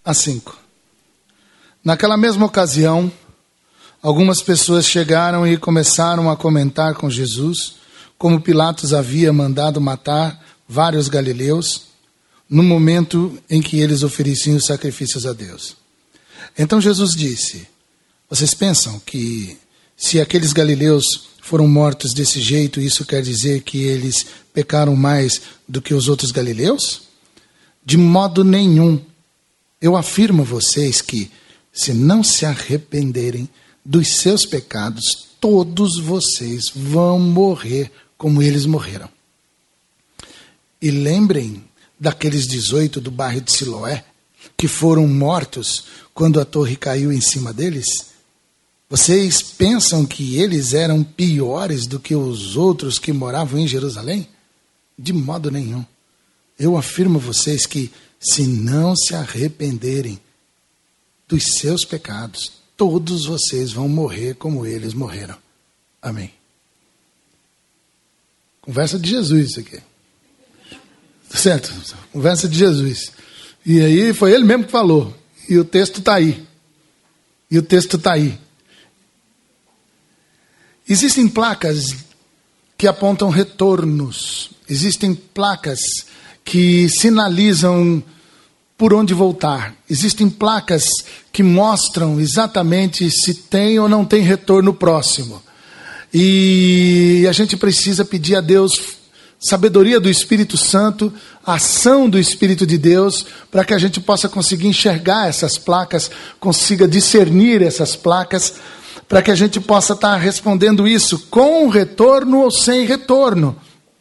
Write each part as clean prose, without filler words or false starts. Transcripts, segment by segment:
a 5. Naquela mesma ocasião, algumas pessoas chegaram e começaram a comentar com Jesus como Pilatos havia mandado matar vários galileus no momento em que eles ofereciam os sacrifícios a Deus. Então Jesus disse: vocês pensam que se aqueles galileus foram mortos desse jeito, isso quer dizer que eles pecaram mais do que os outros galileus? De modo nenhum. Eu afirmo a vocês que, se não se arrependerem dos seus pecados, todos vocês vão morrer como eles morreram. E lembrem daqueles 18 do bairro de Siloé, que foram mortos quando a torre caiu em cima deles? Vocês pensam que eles eram piores do que os outros que moravam em Jerusalém? De modo nenhum. Eu afirmo a vocês que, se não se arrependerem dos seus pecados, todos vocês vão morrer como eles morreram. Amém. Conversa de Jesus isso aqui. Certo? Conversa de Jesus. E aí foi ele mesmo que falou. E o texto está aí. Existem placas que apontam retornos. Existem placas que sinalizam por onde voltar. Existem placas que mostram exatamente se tem ou não tem retorno próximo. E a gente precisa pedir a Deus sabedoria do Espírito Santo, ação do Espírito de Deus, para que a gente possa conseguir enxergar essas placas, consiga discernir essas placas, para que a gente possa estar respondendo isso com retorno ou sem retorno.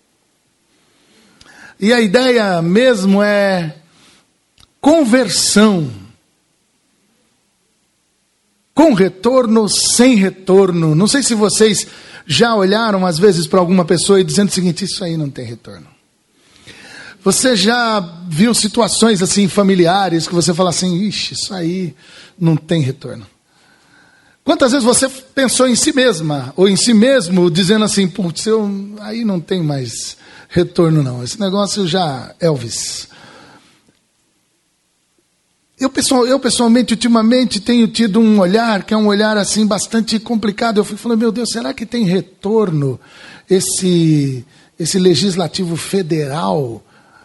E a ideia mesmo é conversão. Com retorno ou sem retorno. Não sei se vocês já olharam às vezes para alguma pessoa e dizendo o seguinte: isso aí não tem retorno. Você já viu situações assim familiares que você fala assim: ixi, isso aí não tem retorno. Quantas vezes você pensou em si mesma ou em si mesmo dizendo assim: putz, aí não tem mais retorno não, esse negócio já Elvis. Eu pessoalmente, ultimamente, tenho tido um olhar, que é um olhar assim bastante complicado. Eu fico falando: meu Deus, será que tem retorno esse legislativo federal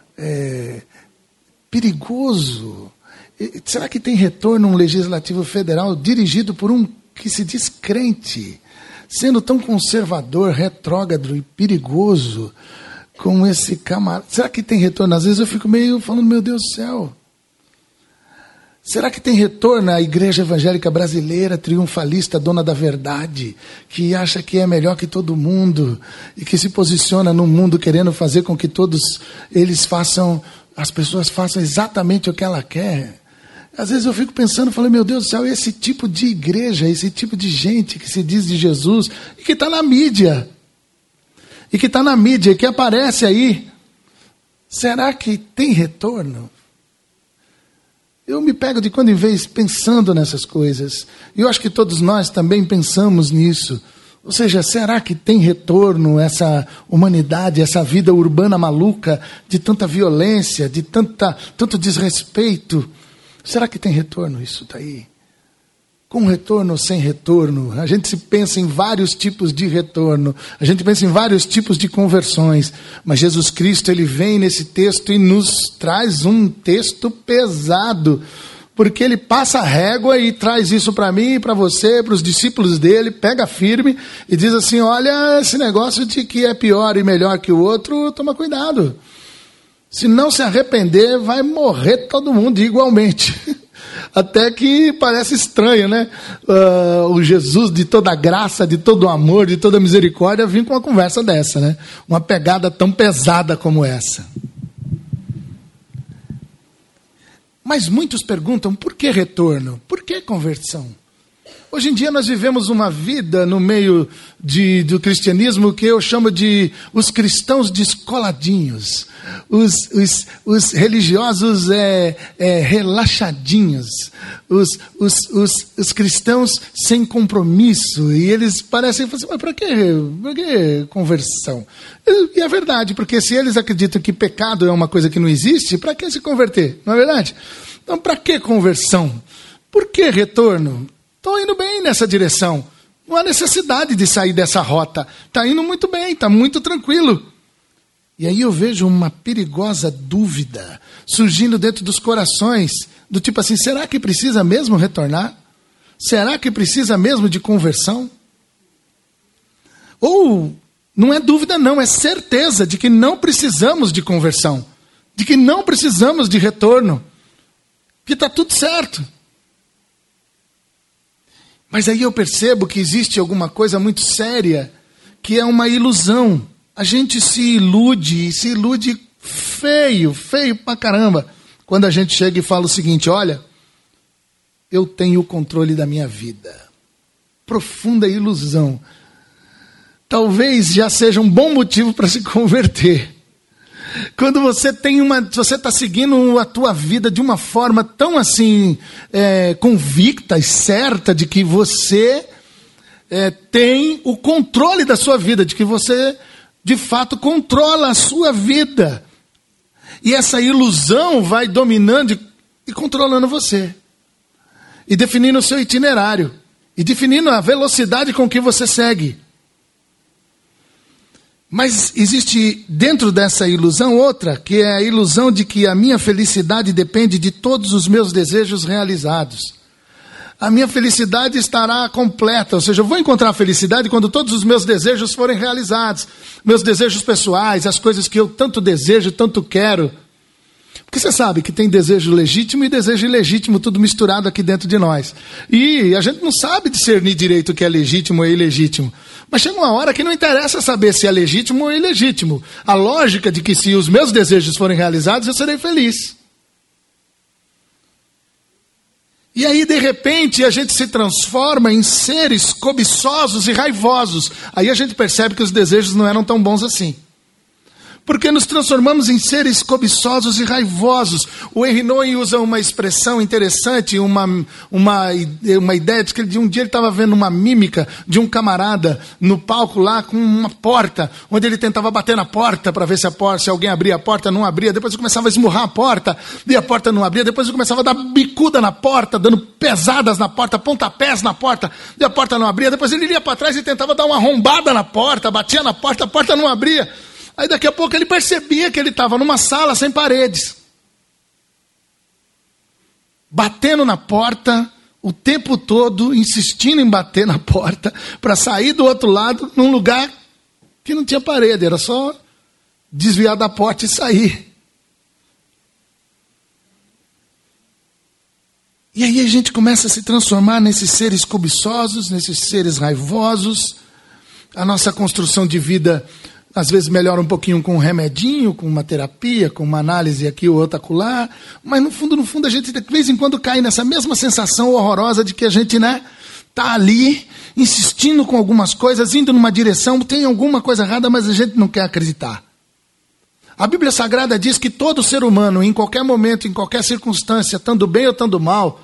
perigoso? Será que tem retorno um legislativo federal dirigido por um que se diz crente, sendo tão conservador, retrógrado e perigoso como esse camarada? Será que tem retorno? Às vezes eu fico meio falando: meu Deus do céu. Será que tem retorno à igreja evangélica brasileira, triunfalista, dona da verdade, que acha que é melhor que todo mundo e que se posiciona no mundo querendo fazer com que todos eles as pessoas façam exatamente o que ela quer? Às vezes eu fico pensando, falando: meu Deus do céu, esse tipo de igreja, esse tipo de gente que se diz de Jesus e que está na mídia, e que aparece aí, será que tem retorno? Eu me pego de quando em vez pensando nessas coisas. E eu acho que todos nós também pensamos nisso. Ou seja, será que tem retorno essa humanidade, essa vida urbana maluca, de tanta violência, de tanto desrespeito? Será que tem retorno isso daí? Com retorno ou sem retorno? A gente pensa em vários tipos de retorno. A gente pensa em vários tipos de conversões. Mas Jesus Cristo, ele vem nesse texto e nos traz um texto pesado. Porque ele passa a régua e traz isso para mim e para você, para os discípulos dele, pega firme e diz assim: olha, esse negócio de que é pior e melhor que o outro, toma cuidado. Se não se arrepender, vai morrer todo mundo igualmente. Até que parece estranho, né? O Jesus de toda graça, de todo amor, de toda misericórdia, vir com uma conversa dessa, né? Uma pegada tão pesada como essa. Mas muitos perguntam: por que retorno? Por que conversão? Hoje em dia nós vivemos uma vida no meio do cristianismo que eu chamo de os cristãos descoladinhos, os religiosos relaxadinhos, os cristãos sem compromisso. E eles parecem assim, mas para que conversão? E é verdade, porque se eles acreditam que pecado é uma coisa que não existe, para que se converter? Não é verdade? Então, para que conversão? Por que retorno? Estou indo bem nessa direção. Não há necessidade de sair dessa rota. Está indo muito bem, está muito tranquilo. E aí eu vejo uma perigosa dúvida surgindo dentro dos corações, do tipo assim, será que precisa mesmo retornar? Será que precisa mesmo de conversão? Ou, não é dúvida não, é certeza de que não precisamos de conversão, de que não precisamos de retorno, que está tudo certo. Mas aí eu percebo que existe alguma coisa muito séria, que é uma ilusão. A gente se ilude feio pra caramba, quando a gente chega e fala o seguinte, olha, eu tenho o controle da minha vida. Profunda ilusão. Talvez já seja um bom motivo para se converter. Quando você está seguindo a tua vida de uma forma tão assim, convicta e certa de que você tem o controle da sua vida, de que você, de fato, controla a sua vida. E essa ilusão vai dominando e controlando você. E definindo o seu itinerário. E definindo a velocidade com que você segue. Mas existe dentro dessa ilusão outra, que é a ilusão de que a minha felicidade depende de todos os meus desejos realizados. A minha felicidade estará completa, ou seja, eu vou encontrar a felicidade quando todos os meus desejos forem realizados. Meus desejos pessoais, as coisas que eu tanto desejo, tanto quero. Porque você sabe que tem desejo legítimo e desejo ilegítimo, tudo misturado aqui dentro de nós. E a gente não sabe discernir direito o que é legítimo ou ilegítimo. Mas chega uma hora que não interessa saber se é legítimo ou ilegítimo. A lógica de que se os meus desejos forem realizados, eu serei feliz. E aí, de repente, a gente se transforma em seres cobiçosos e raivosos. Aí a gente percebe que os desejos não eram tão bons assim. Porque nos transformamos em seres cobiçosos e raivosos. O Henry usa uma expressão interessante, uma ideia de que um dia ele estava vendo uma mímica de um camarada no palco lá com uma porta, onde ele tentava bater na porta para ver se alguém abria a porta, não abria, depois ele começava a esmurrar a porta, e a porta não abria, depois ele começava a dar bicuda na porta, dando pesadas na porta, pontapés na porta, e a porta não abria, depois ele ia para trás e tentava dar uma arrombada na porta, batia na porta, a porta não abria. Aí daqui a pouco ele percebia que ele estava numa sala sem paredes. Batendo na porta o tempo todo, insistindo em bater na porta, para sair do outro lado num lugar que não tinha parede, era só desviar da porta e sair. E aí a gente começa a se transformar nesses seres cobiçosos, nesses seres raivosos. A nossa construção de vida às vezes melhora um pouquinho com um remedinho, com uma terapia, com uma análise aqui ou outra acolá, mas no fundo a gente de vez em quando cai nessa mesma sensação horrorosa de que a gente, tá ali insistindo com algumas coisas, indo numa direção, tem alguma coisa errada, mas a gente não quer acreditar. A Bíblia Sagrada diz que todo ser humano, em qualquer momento, em qualquer circunstância, estando bem ou estando mal,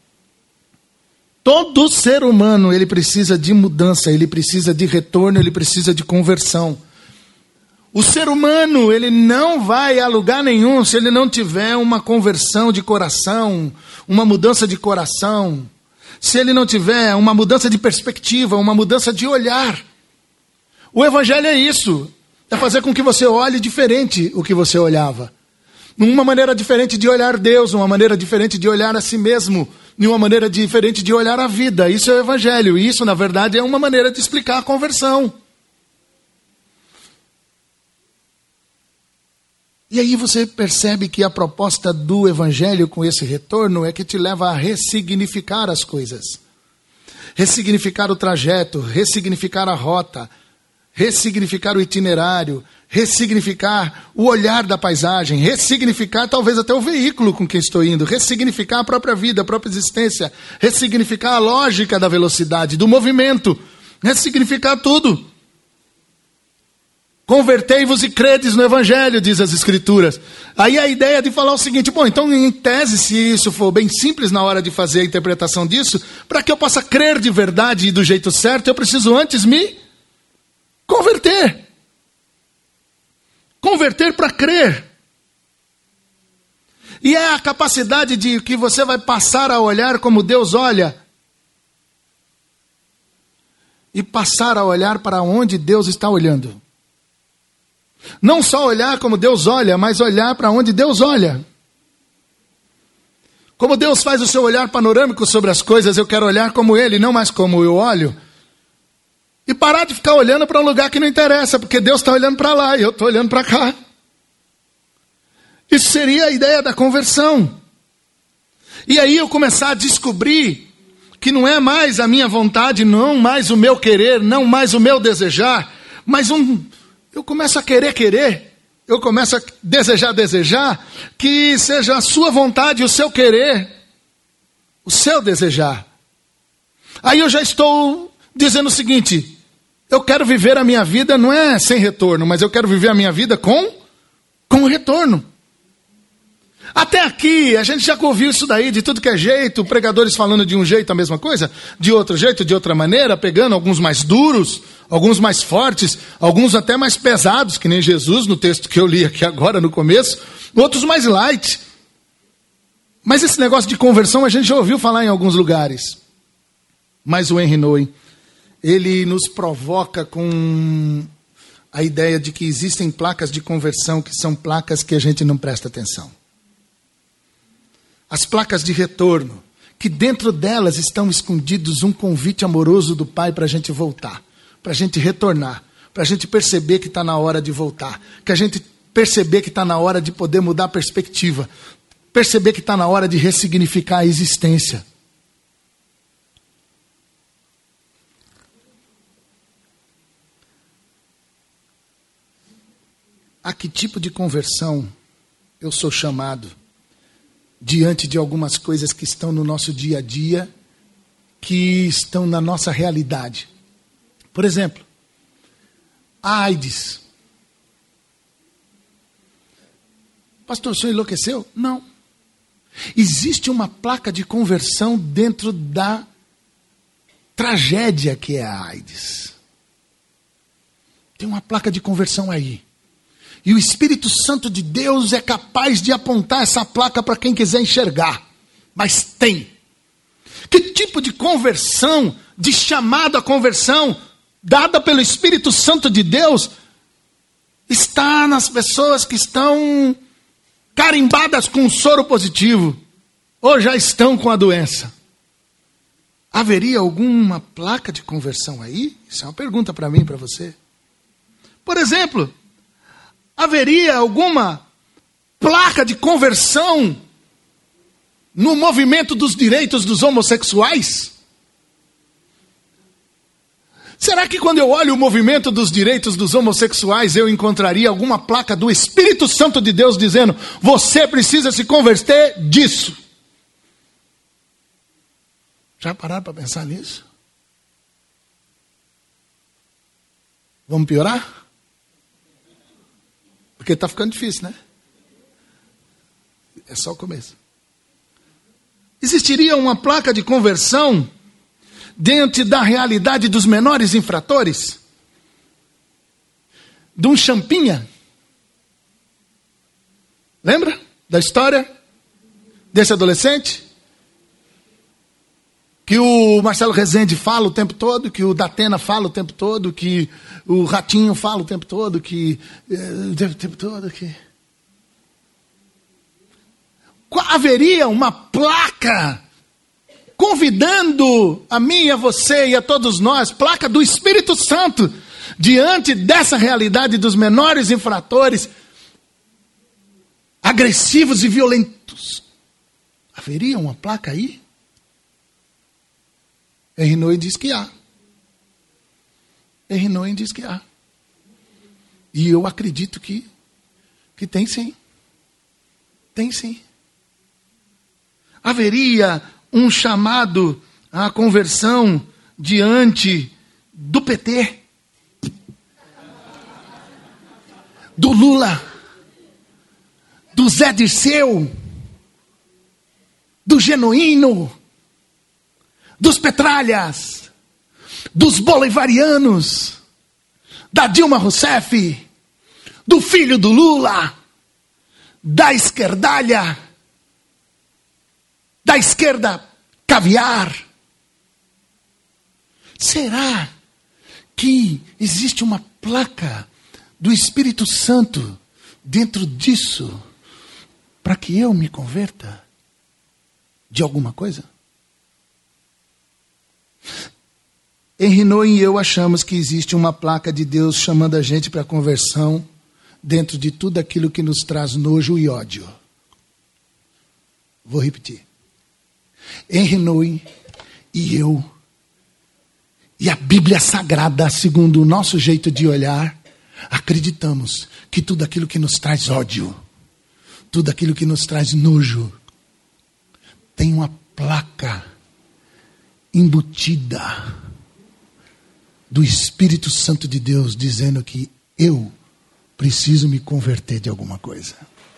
todo ser humano ele precisa de mudança, ele precisa de retorno, ele precisa de conversão. O ser humano, ele não vai a lugar nenhum se ele não tiver uma conversão de coração, uma mudança de coração, se ele não tiver uma mudança de perspectiva, uma mudança de olhar. O Evangelho é isso, é fazer com que você olhe diferente o que você olhava. Uma maneira diferente de olhar Deus, uma maneira diferente de olhar a si mesmo, e uma maneira diferente de olhar a vida. Isso é o Evangelho, e isso, na verdade, é uma maneira de explicar a conversão. E aí você percebe que a proposta do Evangelho com esse retorno é que te leva a ressignificar as coisas. Ressignificar o trajeto, ressignificar a rota, ressignificar o itinerário, ressignificar o olhar da paisagem, ressignificar talvez até o veículo com que estou indo, ressignificar a própria vida, a própria existência, ressignificar a lógica da velocidade, do movimento, ressignificar tudo. Convertei-vos e credes no Evangelho, diz as Escrituras. Aí a ideia de falar o seguinte, bom, então em tese, se isso for bem simples na hora de fazer a interpretação disso, para que eu possa crer de verdade e do jeito certo, eu preciso antes me converter. Converter para crer. E é a capacidade de que você vai passar a olhar como Deus olha. E passar a olhar para onde Deus está olhando. Não só olhar como Deus olha, mas olhar para onde Deus olha. Como Deus faz o seu olhar panorâmico sobre as coisas, eu quero olhar como Ele, não mais como eu olho. E parar de ficar olhando para um lugar que não interessa, porque Deus está olhando para lá e eu estou olhando para cá. Isso seria a ideia da conversão. E aí eu começar a descobrir que não é mais a minha vontade, não mais o meu querer, não mais o meu desejar, mas eu começo a querer, eu começo a desejar, que seja a sua vontade, o seu querer, o seu desejar. Aí eu já estou dizendo o seguinte, eu quero viver a minha vida, não é sem retorno, mas eu quero viver a minha vida com retorno. Até aqui, a gente já ouviu isso daí, de tudo que é jeito, pregadores falando de um jeito a mesma coisa, de outro jeito, de outra maneira, pegando alguns mais duros, alguns mais fortes, alguns até mais pesados, que nem Jesus, no texto que eu li aqui agora no começo, outros mais light. Mas esse negócio de conversão a gente já ouviu falar em alguns lugares. Mas o Henry Nouwen, ele nos provoca com a ideia de que existem placas de conversão que são placas que a gente não presta atenção. As placas de retorno, que dentro delas estão escondidos um convite amoroso do Pai para a gente voltar, para a gente retornar, para a gente perceber que está na hora de voltar, que a gente perceber que está na hora de poder mudar a perspectiva, perceber que está na hora de ressignificar a existência. A que tipo de conversão eu sou chamado diante de algumas coisas que estão no nosso dia a dia, que estão na nossa realidade? Por exemplo, a AIDS. Pastor, o senhor enlouqueceu? Não. Existe uma placa de conversão dentro da tragédia que é a AIDS. Tem uma placa de conversão aí. E o Espírito Santo de Deus é capaz de apontar essa placa para quem quiser enxergar. Mas tem. Que tipo de conversão, de chamado à conversão, dada pelo Espírito Santo de Deus, está nas pessoas que estão carimbadas com soro positivo, ou já estão com a doença? Haveria alguma placa de conversão aí? Isso é uma pergunta para mim e para você. Por exemplo, haveria alguma placa de conversão no movimento dos direitos dos homossexuais? Será que quando eu olho o movimento dos direitos dos homossexuais, eu encontraria alguma placa do Espírito Santo de Deus dizendo, você precisa se converter disso? Já pararam para pensar nisso? Vamos piorar? Porque está ficando difícil, né? É só o começo. Existiria uma placa de conversão diante da realidade dos menores infratores? De um Champinha? Lembra da história desse adolescente? Que o Marcelo Rezende fala o tempo todo, que o Datena fala o tempo todo, que o Ratinho fala o tempo todo, que... Haveria uma placa convidando a mim, a você e a todos nós, placa do Espírito Santo, diante dessa realidade dos menores infratores, agressivos e violentos. Haveria uma placa aí? Henry Nouwen diz que há. Henry Nouwen diz que há. E eu acredito que tem sim. Tem sim. Haveria um chamado à conversão diante do PT, do Lula, do Zé Dirceu, do Genuíno, dos Petralhas, dos bolivarianos, da Dilma Rousseff, do filho do Lula, da esquerdalha, da esquerda caviar. Será que existe uma placa do Espírito Santo dentro disso para que eu me converta de alguma coisa? Henry Nouwen e eu achamos que existe uma placa de Deus chamando a gente para a conversão dentro de tudo aquilo que nos traz nojo e ódio. Vou repetir. Henry Nouwen e eu, e a Bíblia Sagrada, segundo o nosso jeito de olhar, acreditamos que tudo aquilo que nos traz ódio, tudo aquilo que nos traz nojo, tem uma placa embutida do Espírito Santo de Deus dizendo que eu preciso me converter de alguma coisa.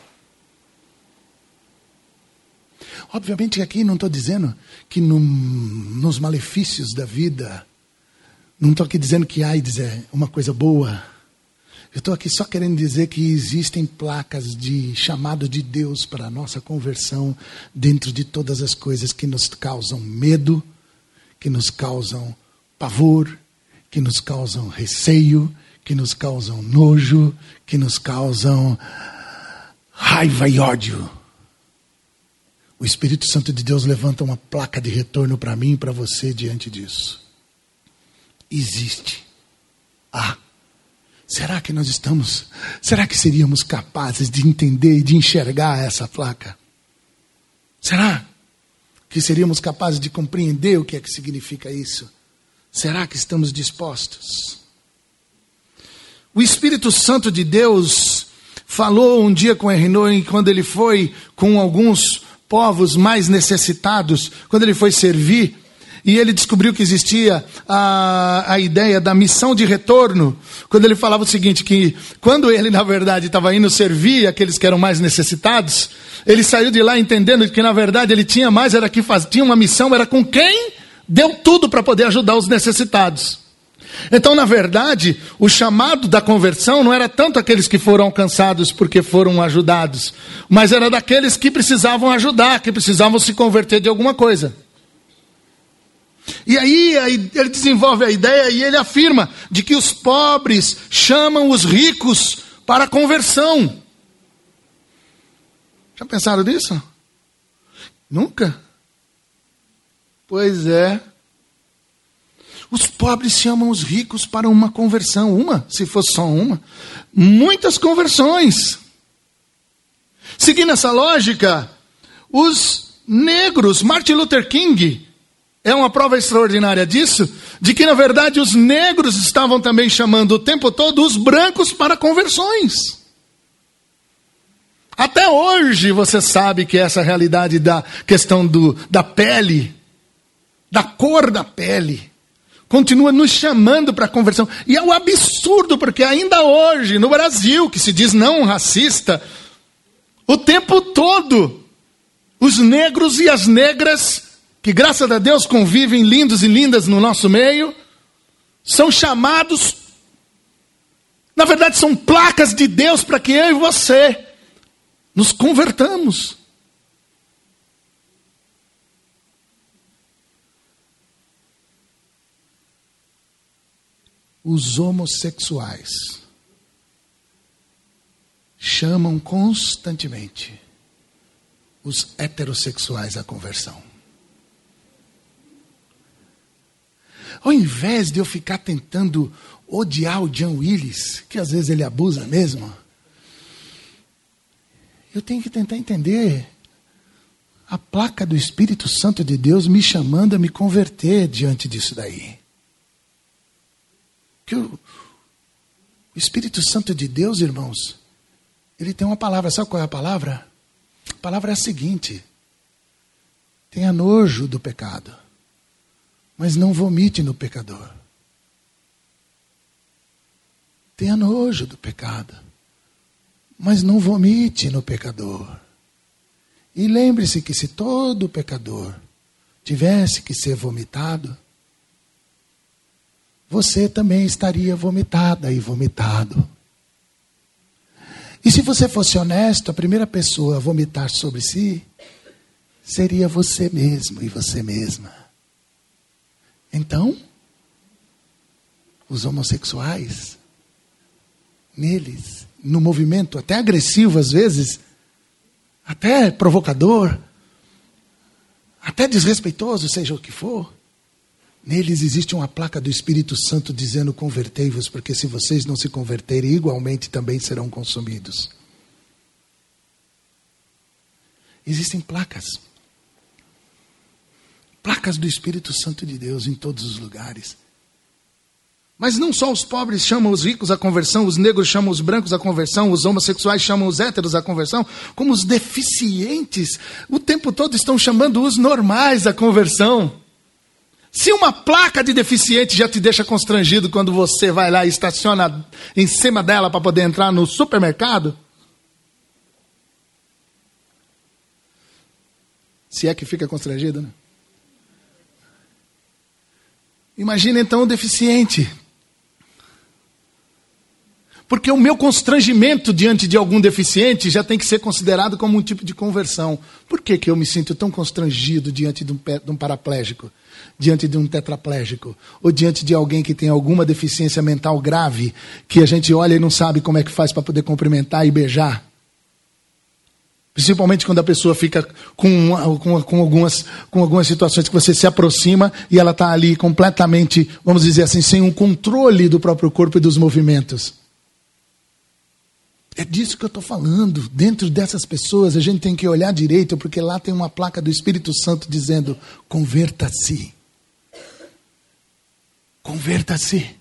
Obviamente aqui não estou dizendo que nos malefícios da vida, não estou aqui dizendo que AIDS é uma coisa boa. Eu estou aqui só querendo dizer que existem placas de chamado de Deus para a nossa conversão dentro de todas as coisas que nos causam medo, que nos causam pavor, que nos causam receio, que nos causam nojo, que nos causam raiva e ódio. O Espírito Santo de Deus levanta uma placa de retorno para mim e para você diante disso. Existe. Será que seríamos capazes de entender e de enxergar essa placa? Será que seríamos capazes de compreender o que é que significa isso? Será que estamos dispostos? O Espírito Santo de Deus falou um dia com Henry Nouwen, quando ele foi com alguns povos mais necessitados, quando ele foi servir, e ele descobriu que existia a ideia da missão de retorno, quando ele falava o seguinte, que quando ele, na verdade, estava indo servir aqueles que eram mais necessitados, ele saiu de lá entendendo que, na verdade, ele tinha mais, tinha uma missão, era com quem deu tudo para poder ajudar os necessitados. Então, na verdade, o chamado da conversão não era tanto aqueles que foram alcançados porque foram ajudados, mas era daqueles que precisavam ajudar, que precisavam se converter de alguma coisa. E aí ele desenvolve a ideia e ele afirma de que os pobres chamam os ricos para a conversão. Já pensaram nisso? Nunca? Pois é. Os pobres chamam os ricos para uma conversão. Uma, se fosse só uma. Muitas conversões. Seguindo essa lógica, os negros, Martin Luther King é uma prova extraordinária disso, de que, na verdade, os negros estavam também chamando o tempo todo os brancos para conversões. Até hoje você sabe que essa realidade da questão da pele, da cor da pele, continua nos chamando para a conversão. E é um absurdo, porque ainda hoje, no Brasil, que se diz não racista, o tempo todo, os negros e as negras, que graças a Deus convivem lindos e lindas no nosso meio, são chamados, na verdade são placas de Deus para que eu e você nos convertamos. Os homossexuais chamam constantemente os heterossexuais à conversão. Ao invés de eu ficar tentando odiar o John Willis, que às vezes ele abusa mesmo, eu tenho que tentar entender a placa do Espírito Santo de Deus me chamando a me converter diante disso daí. O Espírito Santo de Deus, irmãos, ele tem uma palavra. Sabe qual é a palavra? A palavra é a seguinte: tenha nojo do pecado, mas não vomite no pecador. Tenha nojo do pecado, mas não vomite no pecador. E lembre-se que se todo pecador tivesse que ser vomitado, você também estaria vomitada e vomitado. E se você fosse honesto, a primeira pessoa a vomitar sobre si seria você mesmo e você mesma. Então, os homossexuais, neles, no movimento até agressivo às vezes, até provocador, até desrespeitoso, seja o que for, neles existe uma placa do Espírito Santo dizendo: convertei-vos, porque se vocês não se converterem, igualmente também serão consumidos. Existem placas. Placas do Espírito Santo de Deus em todos os lugares. Mas não só os pobres chamam os ricos à conversão, os negros chamam os brancos à conversão, os homossexuais chamam os héteros à conversão, como os deficientes o tempo todo estão chamando os normais à conversão. Se uma placa de deficiente já te deixa constrangido quando você vai lá e estaciona em cima dela para poder entrar no supermercado, se é que fica constrangido, né? Imagina então o deficiente. Porque o meu constrangimento diante de algum deficiente já tem que ser considerado como um tipo de conversão. Por que eu me sinto tão constrangido diante de um paraplégico, diante de um tetraplégico, ou diante de alguém que tem alguma deficiência mental grave, que a gente olha e não sabe como é que faz para poder cumprimentar e beijar? Principalmente quando a pessoa fica com algumas situações que você se aproxima e ela está ali completamente, vamos dizer assim, sem um controle do próprio corpo e dos movimentos. É disso que eu estou falando. Dentro dessas pessoas a gente tem que olhar direito, porque lá tem uma placa do Espírito Santo dizendo: converta-se. Converta-se.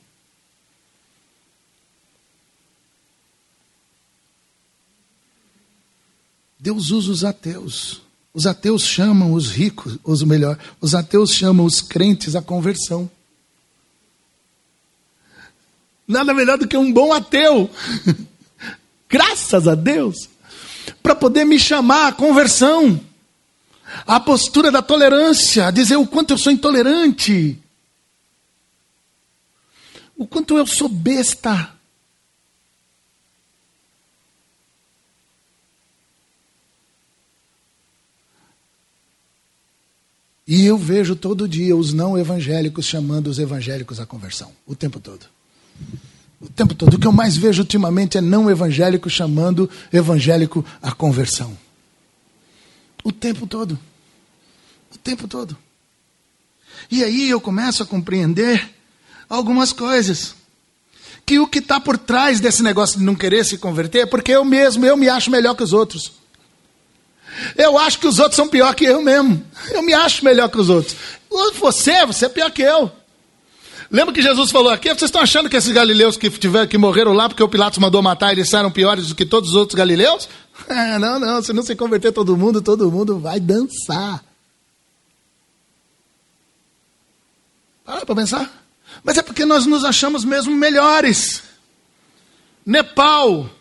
Deus usa os ateus. Os ateus chamam os ricos, os ateus chamam os crentes à conversão. Nada melhor do que um bom ateu. Graças a Deus, para poder me chamar à conversão, à postura da tolerância, a dizer o quanto eu sou intolerante, o quanto eu sou besta. E eu vejo todo dia os não evangélicos chamando os evangélicos à conversão, o tempo todo. O tempo todo. O que eu mais vejo ultimamente é não evangélico chamando evangélico à conversão. O tempo todo. O tempo todo. E aí eu começo a compreender algumas coisas. Que o que está por trás desse negócio de não querer se converter é porque eu me acho melhor que os outros. Eu acho que os outros são pior que eu mesmo. Eu me acho melhor que os outros. Você é pior que eu. Lembra que Jesus falou aqui? Vocês estão achando que esses galileus que morreram lá porque o Pilatos mandou matar, eles eram piores do que todos os outros galileus? Não, se não se converter todo mundo vai dançar. Para pensar. Mas é porque nós nos achamos mesmo melhores. Nepal.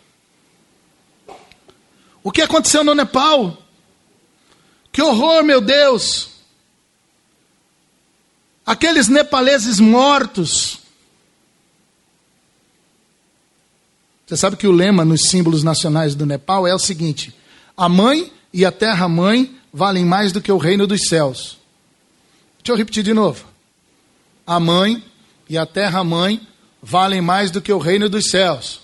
O que aconteceu no Nepal? Que horror, meu Deus! Aqueles nepaleses mortos. Você sabe que o lema nos símbolos nacionais do Nepal é o seguinte: a mãe e a terra-mãe valem mais do que o reino dos céus. Deixa eu repetir de novo. A mãe e a terra-mãe valem mais do que o reino dos céus.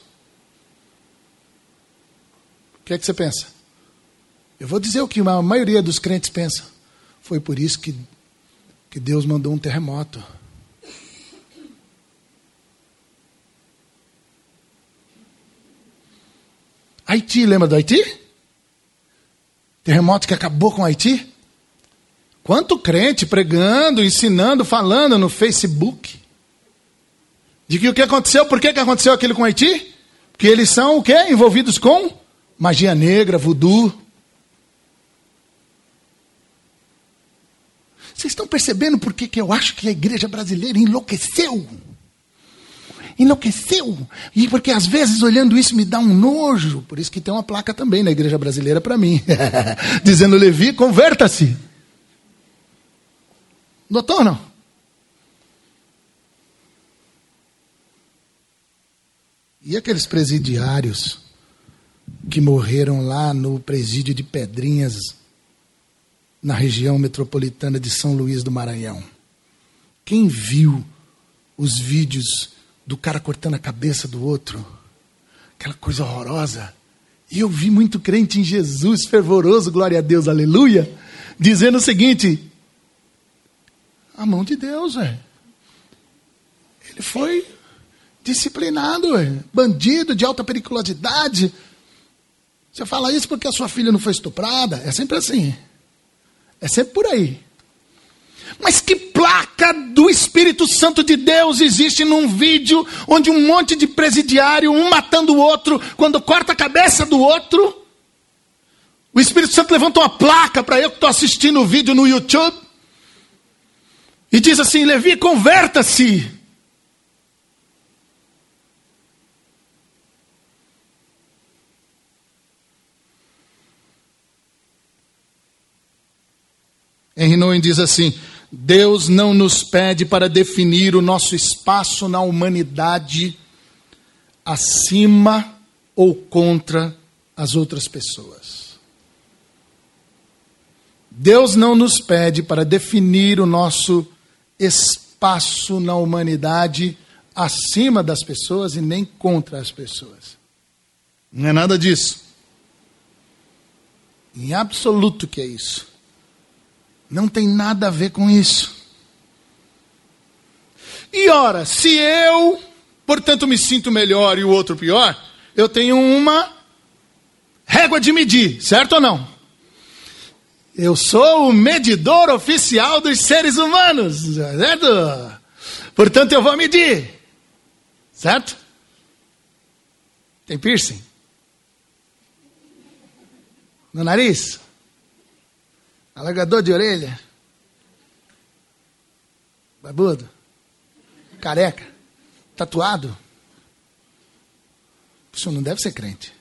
O que é que você pensa? Eu vou dizer o que a maioria dos crentes pensa. Foi por isso que Deus mandou um terremoto. Haiti, lembra do Haiti? Terremoto que acabou com o Haiti? Quanto crente pregando, ensinando, falando no Facebook. De que o que aconteceu, por que aconteceu aquilo com Haiti? Porque eles são o quê? Envolvidos com magia negra, voodoo. Vocês estão percebendo por que eu acho que a igreja brasileira enlouqueceu? Enlouqueceu. E porque às vezes olhando isso me dá um nojo. Por isso que tem uma placa também na igreja brasileira para mim. Dizendo, Levi, converta-se. Notou ou não? E aqueles presidiários que morreram lá no presídio de Pedrinhas, na região metropolitana de São Luís do Maranhão? Quem viu os vídeos do cara cortando a cabeça do outro? Aquela coisa horrorosa. E eu vi muito crente em Jesus, fervoroso, glória a Deus, aleluia, dizendo o seguinte: a mão de Deus, ele foi disciplinado, bandido de alta periculosidade. Você fala isso porque a sua filha não foi estuprada? É sempre assim. É sempre por aí. Mas que placa do Espírito Santo de Deus existe num vídeo onde um monte de presidiário, um matando o outro, quando corta a cabeça do outro, o Espírito Santo levanta uma placa para eu que estou assistindo o vídeo no YouTube e diz assim: Levi, converta-se. Henry Nouwen diz assim: Deus não nos pede para definir o nosso espaço na humanidade acima ou contra as outras pessoas. Deus não nos pede para definir o nosso espaço na humanidade acima das pessoas e nem contra as pessoas. Não é nada disso. Em absoluto que é isso. Não tem nada a ver com isso. E ora, se eu, portanto, me sinto melhor e o outro pior, eu tenho uma régua de medir, certo ou não? Eu sou o medidor oficial dos seres humanos, certo? Portanto, eu vou medir, certo? Tem piercing? No nariz? Alargador de orelha? Barbudo? Careca? Tatuado? Isso não deve ser crente.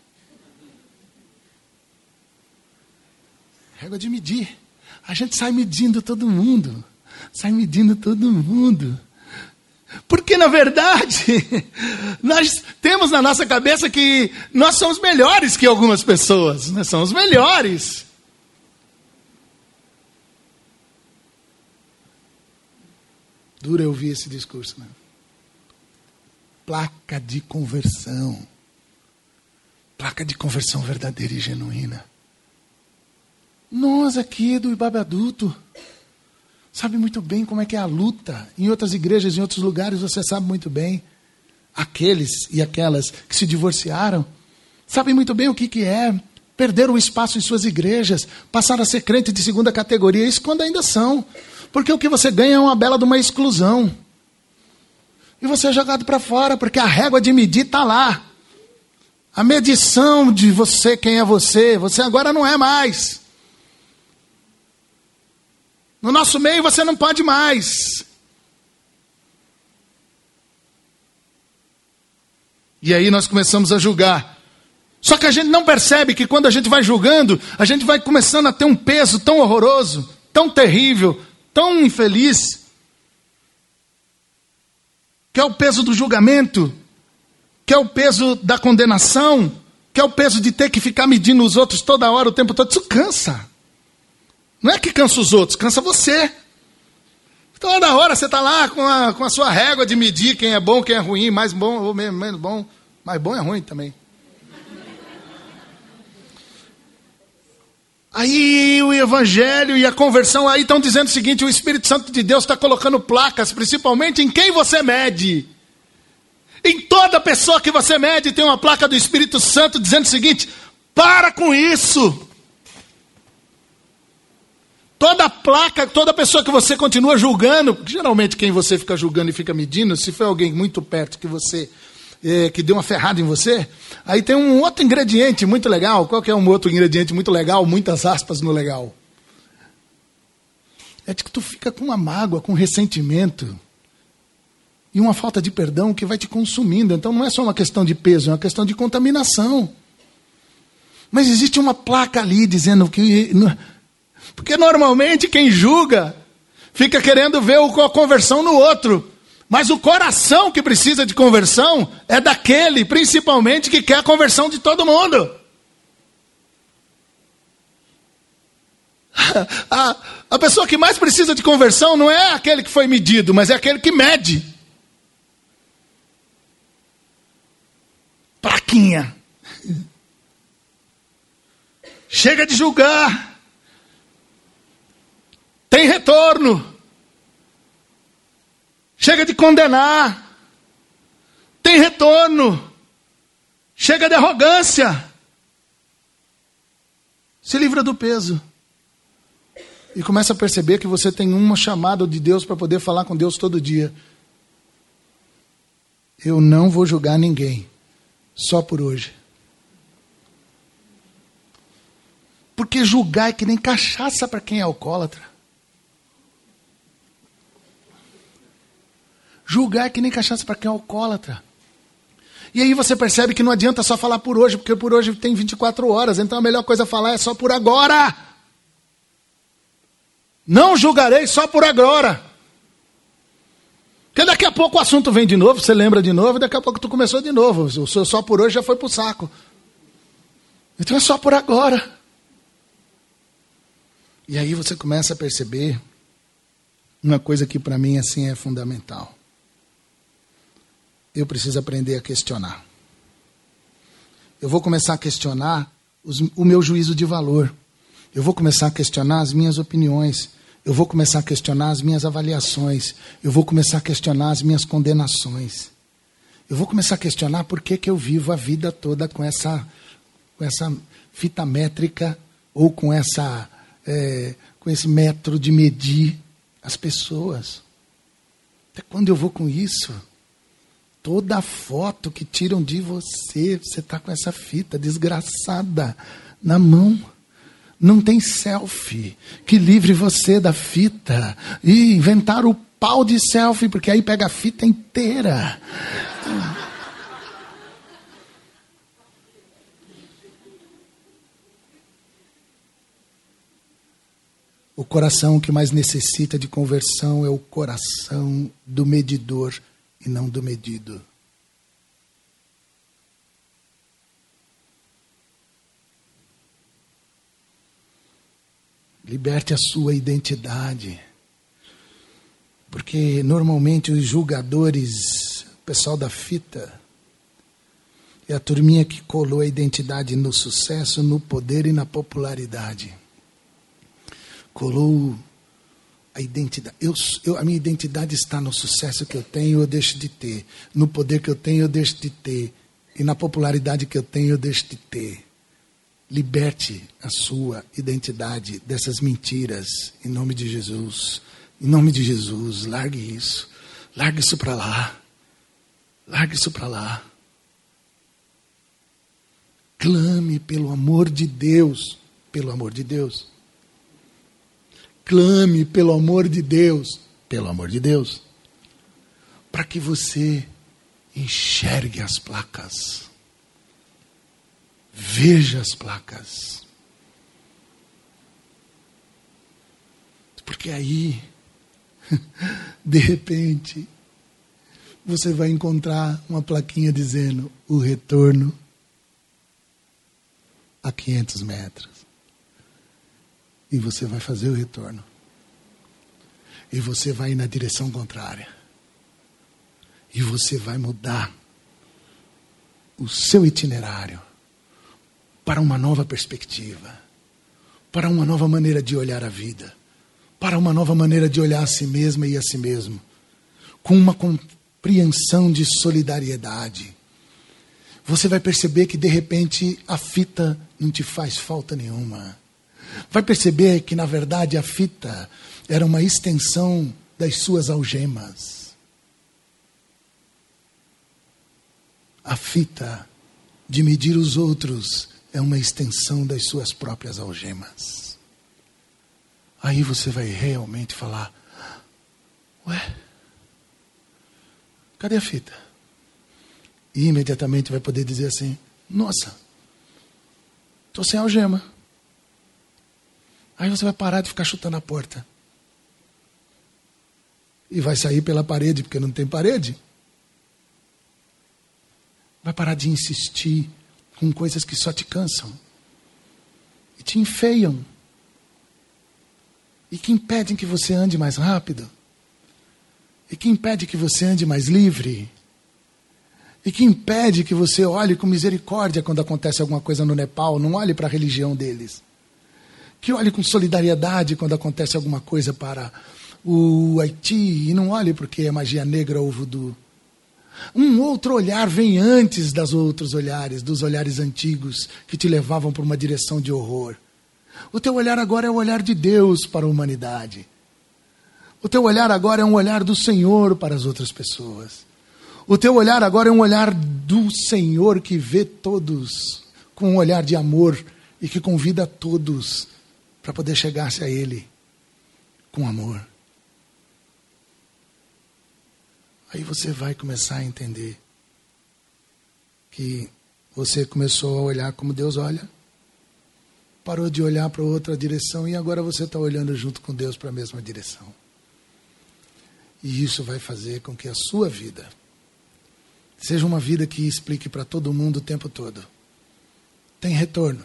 Régua de medir. A gente sai medindo todo mundo. Sai medindo todo mundo. Porque, na verdade, nós temos na nossa cabeça que nós somos melhores que algumas pessoas. Nós somos melhores. Dura eu ouvir esse discurso, né? Placa de conversão. Placa de conversão verdadeira e genuína. Nós aqui do Ibabe Adulto sabe muito bem como é que é a luta. Em outras igrejas, em outros lugares, você sabe muito bem. Aqueles e aquelas que se divorciaram sabem muito bem o que é perder o espaço em suas igrejas, passar a ser crente de segunda categoria. Isso quando ainda são. Porque o que você ganha é uma bela de uma exclusão. E você é jogado para fora, porque a régua de medir está lá. A medição de você, quem é você agora não é mais. No nosso meio você não pode mais. E aí nós começamos a julgar. Só que a gente não percebe que quando a gente vai julgando, a gente vai começando a ter um peso tão horroroso, tão terrível, tão infeliz, que é o peso do julgamento, que é o peso da condenação, que é o peso de ter que ficar medindo os outros toda hora, o tempo todo. Isso cansa. Não é que cansa os outros, cansa você. Toda hora você está lá com a sua régua de medir quem é bom, quem é ruim, mais bom ou menos bom. Mais bom é ruim também. Aí o evangelho e a conversão aí estão dizendo o seguinte: o Espírito Santo de Deus está colocando placas, principalmente em quem você mede. Em toda pessoa que você mede tem uma placa do Espírito Santo dizendo o seguinte: para com isso. Toda placa, toda pessoa que você continua julgando, porque geralmente quem você fica julgando e fica medindo, se foi alguém muito perto que você, que deu uma ferrada em você, aí tem um outro ingrediente muito legal. Qual que é um outro ingrediente muito legal? Muitas aspas no legal. É de que tu fica com uma mágoa, com ressentimento e uma falta de perdão que vai te consumindo. Então não é só uma questão de peso, é uma questão de contaminação. Mas existe uma placa ali dizendo que... Porque normalmente quem julga fica querendo ver a conversão no outro. Mas o coração que precisa de conversão é daquele, principalmente, que quer a conversão de todo mundo. A pessoa que mais precisa de conversão não é aquele que foi medido, mas é aquele que mede. Plaquinha. Chega de julgar. Tem retorno. Chega de condenar. Tem retorno. Chega de arrogância. Se livra do peso. E começa a perceber que você tem uma chamada de Deus para poder falar com Deus todo dia. Eu não vou julgar ninguém. Só por hoje. Porque julgar é que nem cachaça para quem é alcoólatra. Julgar é que nem cachaça para quem é alcoólatra. E aí você percebe que não adianta só falar por hoje, porque por hoje tem 24 horas. Então a melhor coisa a falar é só por agora. Não julgarei só por agora. Porque daqui a pouco o assunto vem de novo, você lembra de novo, e daqui a pouco tu começou de novo. O seu só por hoje já foi pro saco. Então é só por agora. E aí você começa a perceber uma coisa que para mim assim é fundamental. Eu preciso aprender a questionar. Eu vou começar a questionar o meu juízo de valor. Eu vou começar a questionar as minhas opiniões. Eu vou começar a questionar as minhas avaliações. Eu vou começar a questionar as minhas condenações. Eu vou começar a questionar por que eu vivo a vida toda com essa fita métrica ou com esse método de medir as pessoas. Até quando eu vou com isso? Toda foto que tiram de você está com essa fita desgraçada na mão. Não tem selfie que livre você da fita. E inventaram o pau de selfie, porque aí pega a fita inteira. O coração que mais necessita de conversão é o coração do medidor e não do medido. Liberte a sua identidade. Porque normalmente os julgadores, o pessoal da fita, é a turminha que colou a identidade no sucesso, no poder e na popularidade. Colou a identidade. A minha identidade está no sucesso que eu tenho, eu deixo de ter. No poder que eu tenho, eu deixo de ter. E na popularidade que eu tenho, eu deixo de ter. Liberte a sua identidade dessas mentiras, em nome de Jesus. Em nome de Jesus, largue isso. Largue isso para lá. Largue isso para lá. Clame pelo amor de Deus. Pelo amor de Deus. Clame pelo amor de Deus. Pelo amor de Deus. Para que você enxergue as placas. Veja as placas. Porque aí, de repente, você vai encontrar uma plaquinha dizendo o retorno a 500 metros. E você vai fazer o retorno. E você vai ir na direção contrária. E você vai mudar o seu itinerário para uma nova perspectiva, para uma nova maneira de olhar a vida, para uma nova maneira de olhar a si mesma e a si mesmo, com uma compreensão de solidariedade. Você vai perceber que de repente a fita não te faz falta nenhuma. Vai perceber que, na verdade, a fita era uma extensão das suas algemas. A fita de medir os outros é uma extensão das suas próprias algemas. Aí você vai realmente falar: ué, cadê a fita? E imediatamente vai poder dizer assim: nossa, estou sem algema. Aí você vai parar de ficar chutando a porta. E vai sair pela parede, porque não tem parede. Vai parar de insistir com coisas que só te cansam. E te enfeiam. E que impedem que você ande mais rápido. E que impede que você ande mais livre. E que impede que você olhe com misericórdia quando acontece alguma coisa no Nepal. Não olhe para a religião deles. Que olhe com solidariedade quando acontece alguma coisa para o Haiti. E não olhe porque é magia negra ou voodoo. Um outro olhar vem antes dos outros olhares, dos olhares antigos que te levavam para uma direção de horror. O teu olhar agora é o olhar de Deus para a humanidade. O teu olhar agora é um olhar do Senhor para as outras pessoas. O teu olhar agora é um olhar do Senhor que vê todos com um olhar de amor e que convida todos para poder chegar-se a Ele com amor. Aí você vai começar a entender que você começou a olhar como Deus olha, parou de olhar para outra direção e agora você está olhando junto com Deus para a mesma direção. E isso vai fazer com que a sua vida seja uma vida que explique para todo mundo o tempo todo: tem retorno.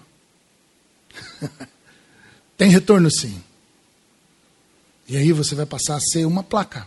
Tem retorno, sim. E aí você vai passar a ser uma placa.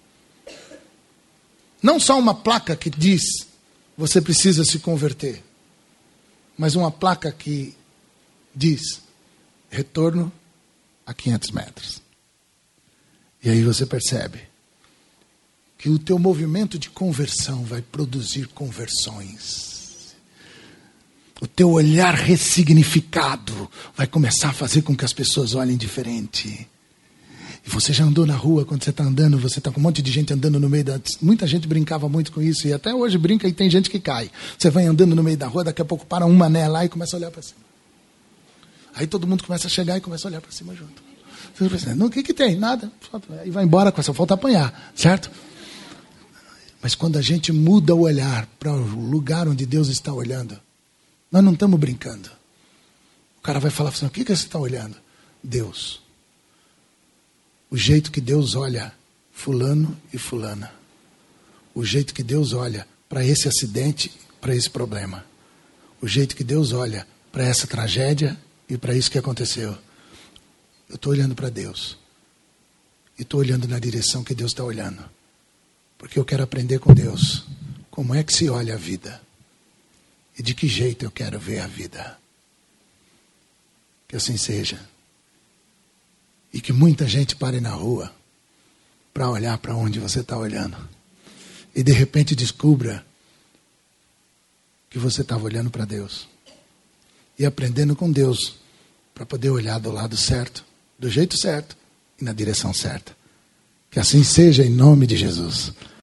Não só uma placa que diz: você precisa se converter. Mas uma placa que diz: retorno a 500 metros. E aí você percebe que o teu movimento de conversão vai produzir conversões. O teu olhar ressignificado vai começar a fazer com que as pessoas olhem diferente. E você já andou na rua, quando você está andando, você está com um monte de gente andando no meio da... Muita gente brincava muito com isso, e até hoje brinca e tem gente que cai. Você vai andando no meio da rua, daqui a pouco para um mané lá e começa a olhar para cima. Aí todo mundo começa a chegar e começa a olhar para cima junto. Você pensa: não, o que tem? Nada. E vai embora, só falta apanhar, certo? Mas quando a gente muda o olhar para o lugar onde Deus está olhando, nós não estamos brincando. O cara vai falar assim: o que você está olhando? Deus. O jeito que Deus olha fulano e fulana. O jeito que Deus olha para esse acidente, para esse problema. O jeito que Deus olha para essa tragédia e para isso que aconteceu. Eu estou olhando para Deus. E estou olhando na direção que Deus está olhando. Porque eu quero aprender com Deus como é que se olha a vida. E de que jeito eu quero ver a vida. Que assim seja. E que muita gente pare na rua para olhar para onde você está olhando. E de repente descubra que você estava olhando para Deus. E aprendendo com Deus para poder olhar do lado certo, do jeito certo e na direção certa. Que assim seja em nome de Jesus.